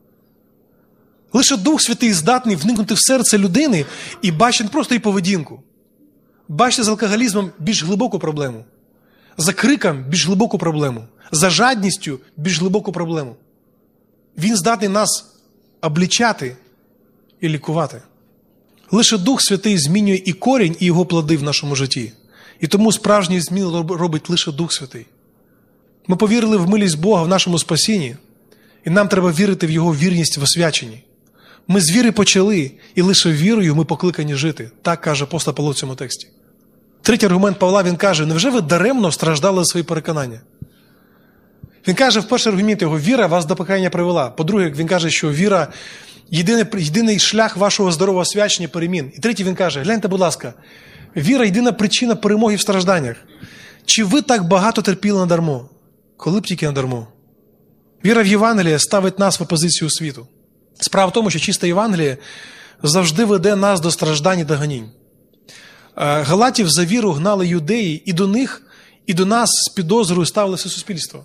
Лише Дух Святий здатний вникнути в серце людини і бачити не просто її поведінку. Бачити з алкоголізмом більш глибоку проблему. За криком більш глибоку проблему. За жадністю більш глибоку проблему. Він здатний нас обличати і лікувати. Лише Дух Святий змінює і корінь, і його плоди в нашому житті. І тому справжні зміни робить лише Дух Святий. Ми повірили в милість Бога в нашому спасінні, і нам треба вірити в Його вірність в освяченні. Ми з віри почали, і лише вірою ми покликані жити. Так каже апостол Павло в цьому тексті. Третій аргумент Павла, він каже, невже ви даремно страждали за свої переконання? Він каже, в перший аргумент його, віра вас до покаяння привела. По-друге, він каже, що віра – єдиний, єдиний шлях вашого здорового освячення перемін. І третій, він каже, гляньте, будь ласка, віра – єдина причина перемоги в стражданнях. Чи ви так багато терпіли надармо? Коли б тільки надармо? Віра в Євангеліє ставить нас в опозицію світу. Справа в тому, що чисте Євангеліє завжди веде нас до страждань і до гонінь. Галатів за віру гнали юдеї, і до них, і до нас з підозрою ставилося суспільство.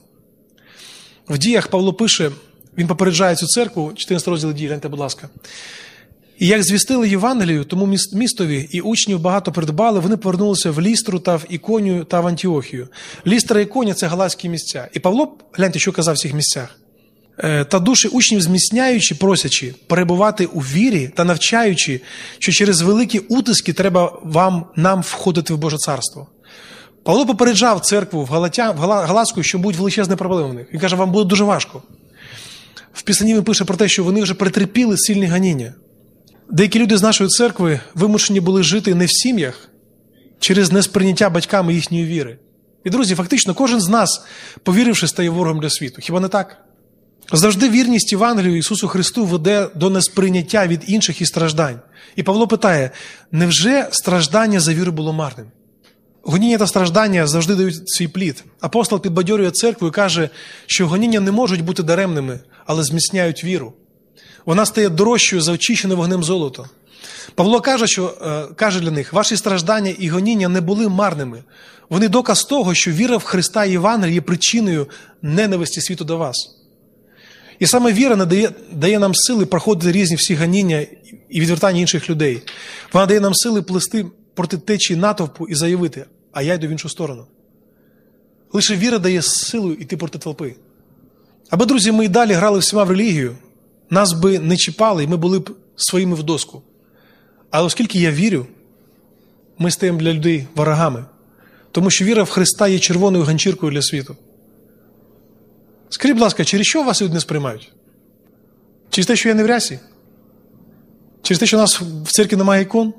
В діях Павло пише, він попереджає цю церкву, чотирнадцятий розділ дій, гляньте, будь ласка. І як звістили Євангелію, тому містові і учнів багато придбали, вони повернулися в Лістру та в Іконію та в Антіохію. Лістра і Іконія – це галатські місця. І Павло, гляньте, що казав в цих місцях. Та душі учнів зміцняючи, просячи перебувати у вірі та навчаючи, що через великі утиски треба вам, нам входити в Боже Царство. Павло попереджав церкву в, Галатя, в Галатську, що будуть величезні проблеми в них. Він каже, вам буде дуже важко. В Писанні він пише про те, що вони вже претерпіли сильні гоніння. Деякі люди з нашої церкви вимушені були жити не в сім'ях через несприйняття батьками їхньої віри. І, друзі, фактично, кожен з нас, повіривши, стає ворогом для світу. Хіба не так? Завжди вірність Євангелію Ісусу Христу веде до несприйняття від інших і страждань. І Павло питає, невже страждання за віру було марним? Гоніння та страждання завжди дають свій плід. Апостол підбадьорює церкву і каже, що гоніння не можуть бути даремними, але зміцняють віру. Вона стає дорожчою за очищене вогнем золото. Павло каже, що, е, каже для них, ваші страждання і гоніння не були марними. Вони доказ того, що віра в Христа і Євангелія є причиною ненависті світу до вас. І саме віра надає, дає нам сили проходити різні всі гоніння і відвертання інших людей. Вона дає нам сили плисти проти течії натовпу і заявити, а я йду в іншу сторону. Лише віра дає силу йти проти толпи. Аби, друзі, ми й далі грали всіма в релігію, нас би не чіпали, і ми були б своїми в доску. Але оскільки я вірю, ми стаємо для людей ворогами. Тому що віра в Христа є червоною ганчіркою для світу. Скажіть, будь ласка, через що вас люди не сприймають? Через те, що я не в рясі? Через те, що у нас в церкві немає ікон?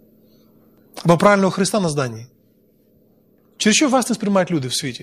Або правильного Христа на зданні? Через що вас не сприймають люди в світі?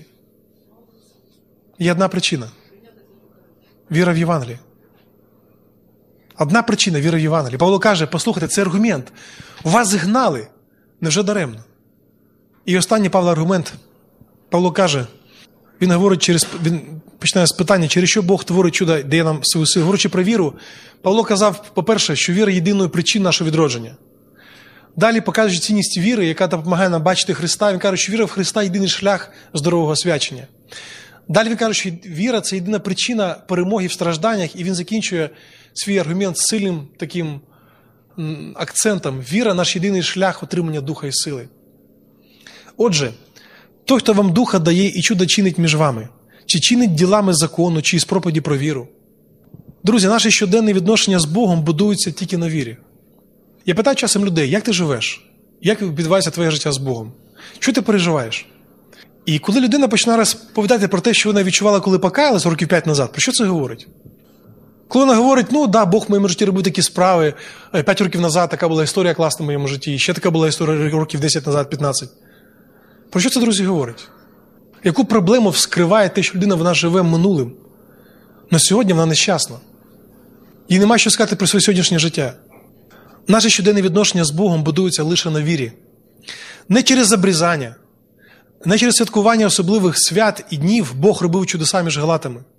Є одна причина. Віра в Євангеліє. Одна причина – віра в Євангеліє. Павло каже, послухайте, це аргумент. Вас згнали, невже даремно? І останній Павло аргумент. Павло каже, він говорить через, він починає з питання, через що Бог творить чудо, дає нам свою силу. Говорячи про віру, Павло казав, по-перше, що віра – єдиною причиною нашого відродження. Далі показує цінність віри, яка допомагає нам бачити Христа. Він каже, що віра в Христа – єдиний шлях здорового освячення. Далі він каже, що віра – це єдина причина перемоги в стражданнях, і він закінчує свій аргумент сильним таким акцентом. Віра – наш єдиний шлях отримання духа і сили. Отже, той, хто вам духа дає і чудо чинить між вами, чи чинить ділами закону, чи із проповіді про віру. Друзі, наше щоденне відношення з Богом будується тільки на вірі. Я питаю часом людей, як ти живеш? Як відбувається твоє життя з Богом? Що ти переживаєш? І коли людина починає розповідати про те, що вона відчувала, коли покаялась років п'ять назад, про що це говорить? Коли вона говорить, ну, да, Бог в моєму житті робив такі справи, п'ять років назад така була історія класна в моєму житті, ще така була історія років десять назад, п'ятнадцять. Про що це, друзі, говорить? Яку проблему вскриває те, що людина вона живе минулим? Но сьогодні вона нещасна. Їй нема що сказати про своє сьогоднішнє життя. Наше щоденне відношення з Богом будується лише на вірі. Не через обрізання, не через святкування особливих свят і днів Бог робив чудеса між галатами.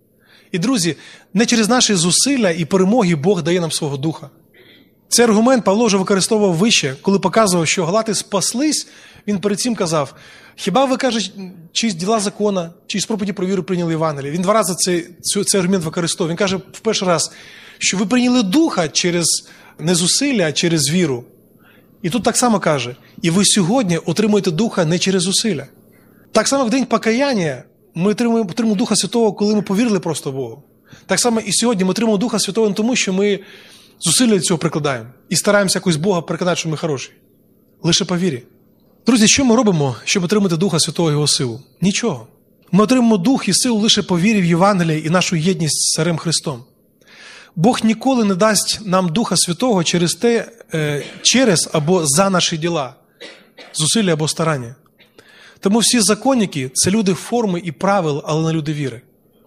І, друзі, не через наші зусилля і перемоги Бог дає нам свого духа. Цей аргумент Павло вже використовував вище, коли показував, що галати спаслись, він перед цим казав, хіба ви, каже, чиїсь діла закона, чиїсь проповіді про віру прийняли Євангеліє? Він два рази цей, цей аргумент використовував. Він каже в перший раз, що ви прийняли духа через не зусилля, а через віру. І тут так само каже, і ви сьогодні отримуєте духа не через зусилля. Так само в день покаяння ми отримуємо, отримуємо Духа Святого, коли ми повірили просто Богу. Так само і сьогодні ми отримуємо Духа Святого не тому, що ми зусилля до цього прикладаємо і стараємося якось Бога переконати, що ми хороші. Лише по вірі. Друзі, що ми робимо, щоб отримати Духа Святого і Його силу? Нічого. Ми отримуємо Дух і силу лише по вірі в Євангеліє і нашу єдність з Царем Христом. Бог ніколи не дасть нам Духа Святого через те, через або за наші діла, зусилля або старання. Тому всі законники – це люди форми і правил, але не люди віри.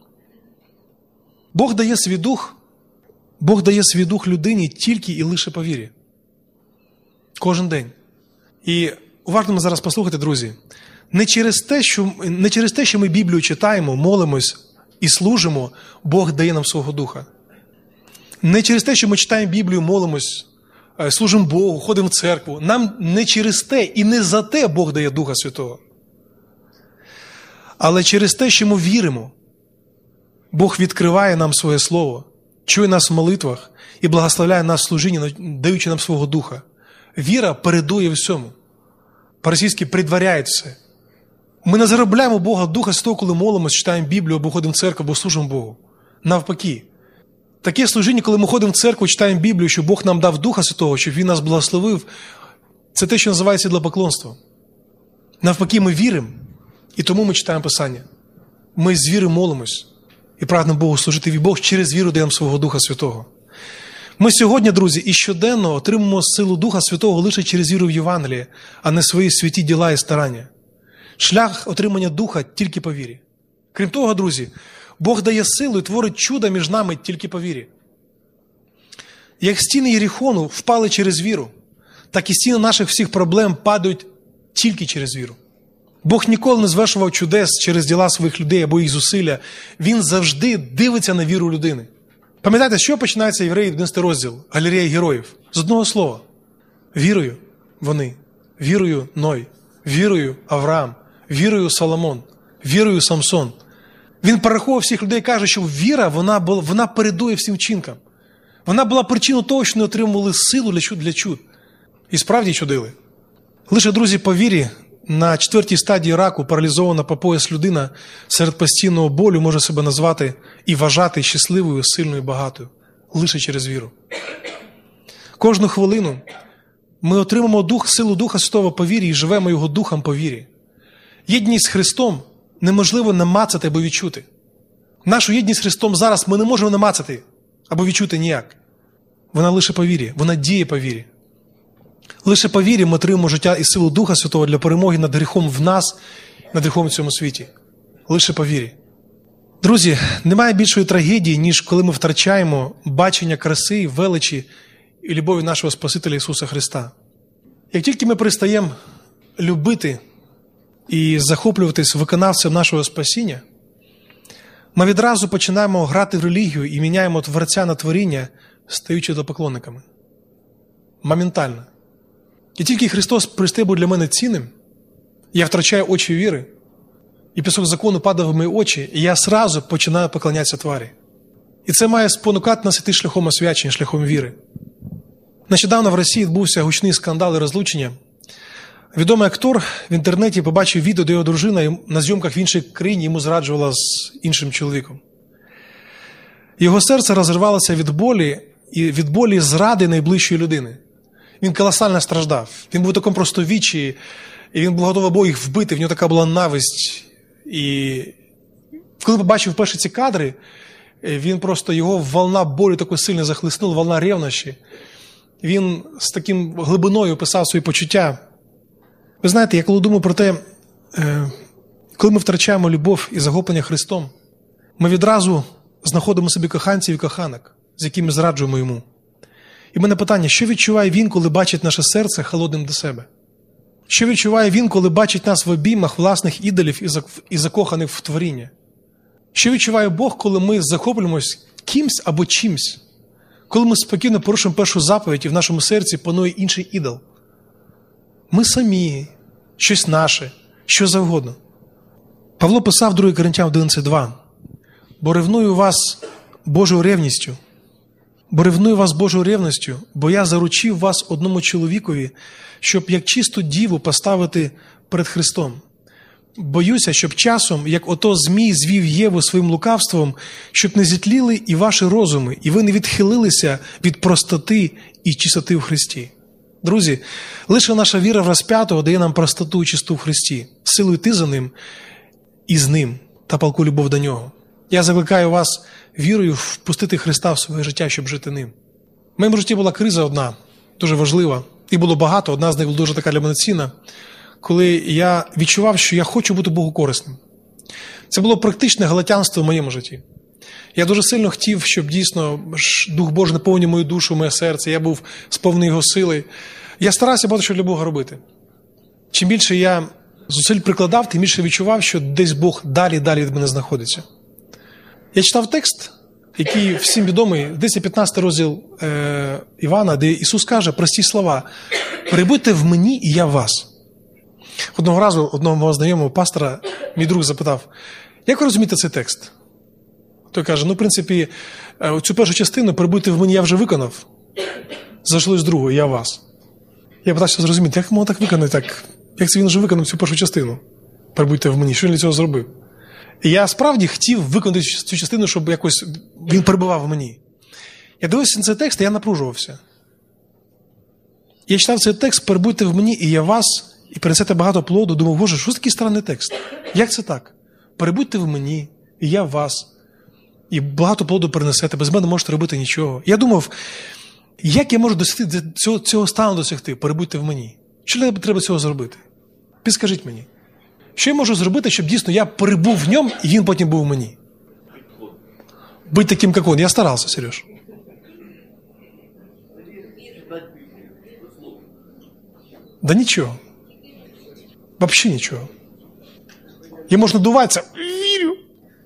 Бог дає свій дух, Бог дає свій дух людині тільки і лише по вірі. Кожен день. І уважно зараз послухайте, друзі, не через те, що, не через те, що ми Біблію читаємо, молимось і служимо, Бог дає нам свого духа. Не через те, що ми читаємо Біблію, молимось, служимо Богу, ходимо в церкву. Нам не через те і не за те Бог дає Духа Святого. Але через те, що ми віримо. Бог відкриває нам своє Слово, чує нас в молитвах і благословляє нас в служінні, даючи нам свого Духа. Віра передує всьому. По-російськи «предваряє все». Ми не заробляємо Бога Духа Святого, коли молимось, читаємо Біблію, або ходимо в церкву, або служимо Богу. Навпаки. Таке служіння, коли ми ходимо в церкву, читаємо Біблію, що Бог нам дав Духа Святого, щоб Він нас благословив, це те, що називається ідолопоклонством. Навпаки, ми віримо, і тому ми читаємо Писання. Ми з віри молимось і прагнемо Богу служити, і Бог через віру дає нам свого Духа Святого. Ми сьогодні, друзі, і щоденно отримуємо силу Духа Святого лише через віру в Євангеліє, а не свої святі діла і старання. Шлях отримання Духа тільки по вірі. Крім того, друзі, Бог дає силу і творить чудо між нами тільки по вірі. Як стіни Єрихону впали через віру, так і стіни наших всіх проблем падають тільки через віру. Бог ніколи не звершував чудес через діла своїх людей або їх зусилля. Він завжди дивиться на віру людини. Пам'ятаєте, що починається Євреї, одинадцятий розділ, галерея героїв? З одного слова. Вірою вони, вірою Ной, вірою Авраам, вірою Соломон, вірою Самсон. Він перераховував всіх людей і каже, що віра, вона, була, вона передує всім вчинкам. Вона була причиною того, що не отримували силу для чуд, для чуд. І справді чудили. Лише, друзі, по вірі, на четвертій стадії раку паралізована по пояс людина серед постійного болю може себе назвати і вважати щасливою, сильною, багатою. Лише через віру. Кожну хвилину ми отримаємо дух, силу Духа Святого по вірі і живемо Його Духом по вірі. Єдність з Христом неможливо намацати або відчути. Нашу єдність з Христом зараз ми не можемо намацати або відчути ніяк. Вона лише по вірі, вона діє по вірі. Лише по вірі ми отримуємо життя і силу Духа Святого для перемоги над гріхом в нас, над гріхом в цьому світі. Лише по вірі. Друзі, немає більшої трагедії, ніж коли ми втрачаємо бачення краси, величі і любові нашого Спасителя Ісуса Христа. Як тільки ми перестаємо любити і захоплюватись виконавцем нашого спасіння, ми відразу починаємо грати в релігію і міняємо Творця на творіння, стаючи ідолопоклонниками. Моментально. І тільки Христос перестає бути для мене цінним, я втрачаю очі віри, і пісок закону падає в мої очі, і я сразу починаю поклонятися тварі. І це має спонукати нас іти шляхом освячення, шляхом віри. Нещодавно в Росії відбувся гучний скандал і розлучення. Відомий актор в інтернеті побачив відео, де його дружина на зйомках в іншій країні йому зраджувала з іншим чоловіком. Його серце розривалося від болі, і від болі зради найближчої людини. Він колосально страждав. Він був в такому просто вічі, і він був готовий обох їх вбити, в нього така була нависть. І коли побачив перші ці кадри, він просто, його волна болю такою сильно захлиснула, волна ревнощі. Він з таким глибиною описав свої почуття. Ви знаєте, я коли думаю про те, коли ми втрачаємо любов і захоплення Христом, ми відразу знаходимо собі коханців і коханок, з якими зраджуємо йому. І в мене питання, що відчуває він, коли бачить наше серце холодним до себе? Що відчуває він, коли бачить нас в обіймах власних ідолів і закоханих в творіння? Що відчуває Бог, коли ми захоплюємось кимсь або чимсь? Коли ми спокійно порушуємо першу заповідь і в нашому серці панує інший ідол? Ми самі, щось наше, що завгодно. Павло писав другому Коринтянам одинадцять два. «Бо ревную вас Божою ревністю, бо ревную вас Божою ревністю, бо я заручив вас одному чоловікові, щоб як чисту діву поставити перед Христом. Боюся, щоб часом, як ото Змій звів Єву своїм лукавством, щоб не зітліли і ваші розуми, і ви не відхилилися від простоти і чистоти в Христі». Друзі, лише наша віра в розп'ятого дає нам простоту і чистоту в Христі, силу йти за Ним і з Ним та палку любов до Нього. Я закликаю вас вірою впустити Христа в своє життя, щоб жити Ним. В моєму житті була криза одна, дуже важлива, і було багато, одна з них була дуже така для мене цінна, коли я відчував, що я хочу бути Богу корисним. Це було практичне галатянство в моєму житті. Я дуже сильно хотів, щоб дійсно Дух Божий наповнив мою душу, моє серце, я був сповнений Його сили. Я старався багато що для Бога робити. Чим більше я зусиль прикладав, тим більше відчував, що десь Бог далі-далі від мене знаходиться. Я читав текст, який всім відомий, десь п'ятнадцятий розділ е, Івана, де Ісус каже прості слова: «Перебудьте в мені, і я в вас». Одного разу одного мого знайомого пастора мій друг запитав: «Як ви розумієте цей текст?» Той каже: «Ну, в принципі, цю першу частину «Перебудьте в мені» я вже виконав. Залишилось другу, я вас». Я питався зрозуміти, як можна так виконати, так? Як це він вже виконав цю першу частину? «Перебудьте в мені». Що він для цього зробив? І я справді хотів виконати цю частину, щоб якось він перебував в мені. Я дивився на цей текст, і я напружувався. Я читав цей текст «Перебудьте в мені, і я вас», і принесете багато плоду. Думав: Боже, що це такий странний текст? Як це так? «Перебудьте в мені, і я в вас». І багато плоду принесете, без мене можете робити нічого. Я думав, як я можу досягти цього, цього стану досягти? Перебудьте в мені. Що треба цього зробити? Підскажіть мені. Що я можу зробити, щоб дійсно я перебув в ньому, і він потім був в мені? Быть таким, как он. Я старался, Сереж. Да ничего. Вообще ничего. Я можу надуватися. Вірю.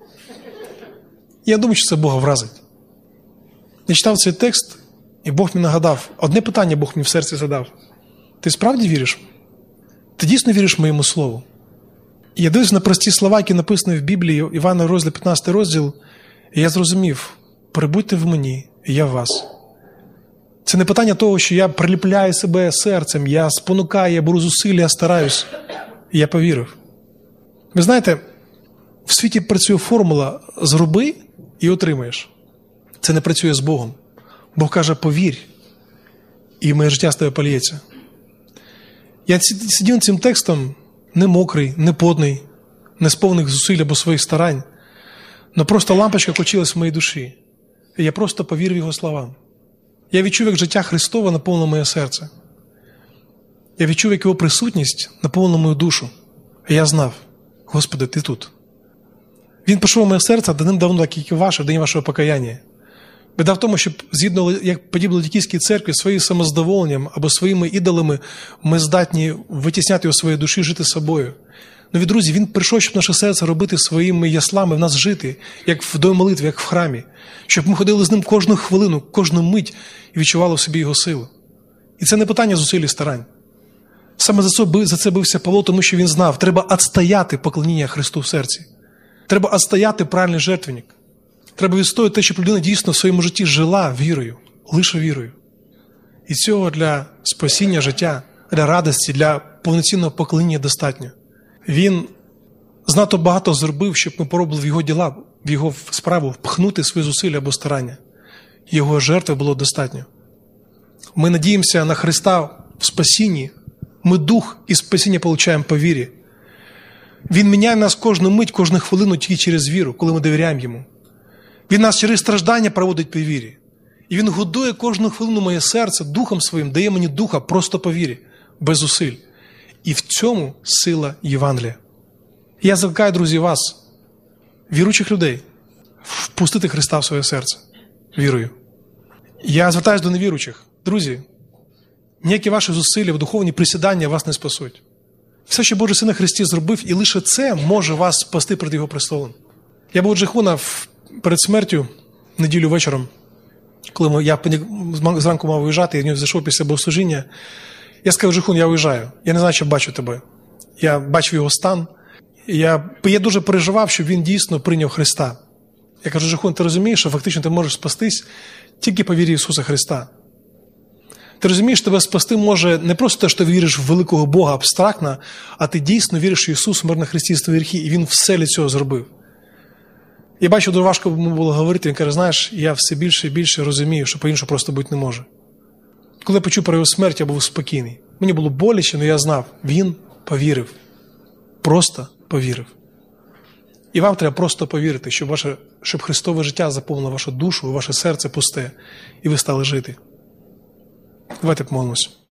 Я думаю, що це Бога вразить. Я читав цей текст, і Бог мені нагадав. Одне питання Бог мені в серці задав. Ти справді віриш? Ти дійсно віриш моєму слову? І я дивився на прості слова, які написані в Біблії, Івана розділ, п'ятнадцятий розділ, і я зрозумів: перебудьте в мені, і я в вас. Це не питання того, що я приліпляю себе серцем, я спонукаю, я беру зусилля, я стараюсь. І я повірив. Ви знаєте, в світі працює формула «зроби і отримаєш». Це не працює з Богом. Бог каже: повір, і моє життя з тебе поліється. Я сидів над цим текстом не мокрий, не потний, не сповних зусиль або своїх старань, але просто лампочка включилась в моїй душі. І я просто повірив Його словам. Я відчув, як життя Христове наповнило моє серце. Я відчув, як Його присутність наповнила мою душу. І я знав: Господи, Ти тут. Він пішов в моє серце давним-давно, як і ваше, в день вашого покаяння. Біда в тому, що згідно, як подібно Лаодикійській церкві, своїм самоздоволенням або своїми ідолами ми здатні витісняти його з своєї душі, жити собою. Ну, друзі, він прийшов, щоб наше серце робити своїми яслами, в нас жити, як в домі молитві, як в храмі. Щоб ми ходили з ним кожну хвилину, кожну мить і відчували в собі його силу. І це не питання зусиль і старань. Саме за це, за це бився Павло, тому що він знав, треба відстояти поклоніння Христу в серці. Треба відстояти правильний жертвенник. Треба відстояти те, щоб людина дійсно в своєму житті жила вірою, лише вірою. І цього для спасіння життя, для радості, для повноцінного поклоніння достатньо. Він знато багато зробив, щоб ми поробили в його діла, в його справу, впхнути свої зусилля або старання. Його жертви було достатньо. Ми надіємося на Христа в спасінні. Ми дух і спасіння получаємо по вірі. Він міняє нас кожну мить, кожну хвилину тільки через віру, коли ми довіряємо Йому. Він нас через страждання проводить по вірі. І Він годує кожну хвилину моє серце духом своїм, дає мені духа просто по вірі, без зусиль. І в цьому сила Євангелія. Я закликаю, друзі, вас, віруючих людей, впустити Христа в своє серце вірою. Я звертаюся до невіруючих. Друзі, ніякі ваші зусилля, духовні присідання вас не спасуть. Все, що Божий Син на Христі зробив, і лише це може вас спасти перед Його престолом. Я був у Джихуна в- перед смертю, неділю вечором, коли ми- я в понед- зранку мав виїжджати, я в нього зайшов після богослужіння. Я сказав: Джихун, я виїжджаю. Я не знаю, чи бачу тебе. Я бачив його стан. І Я, я дуже переживав, щоб він дійсно прийняв Христа. Я кажу: Джихун, ти розумієш, що фактично ти можеш спастись тільки по вірі Ісуса Христа. Ти розумієш, тебе спасти може не просто те, що ти віриш в великого Бога абстрактно, а ти дійсно віриш, що Ісус умер на хресті з твої гріхи, і Він все для цього зробив. Я бачу, дуже важко йому було говорити. Він каже: знаєш, я все більше і більше розумію, що по-іншому просто бути не може. Коли я почув про його смерть, я був спокійний. Мені було боляче, але я знав, він повірив. Просто повірив. І вам треба просто повірити, щоб, ваше, щоб Христове життя заповнило вашу душу, ваше серце пусте, і ви стали жити. Давайте помолимось.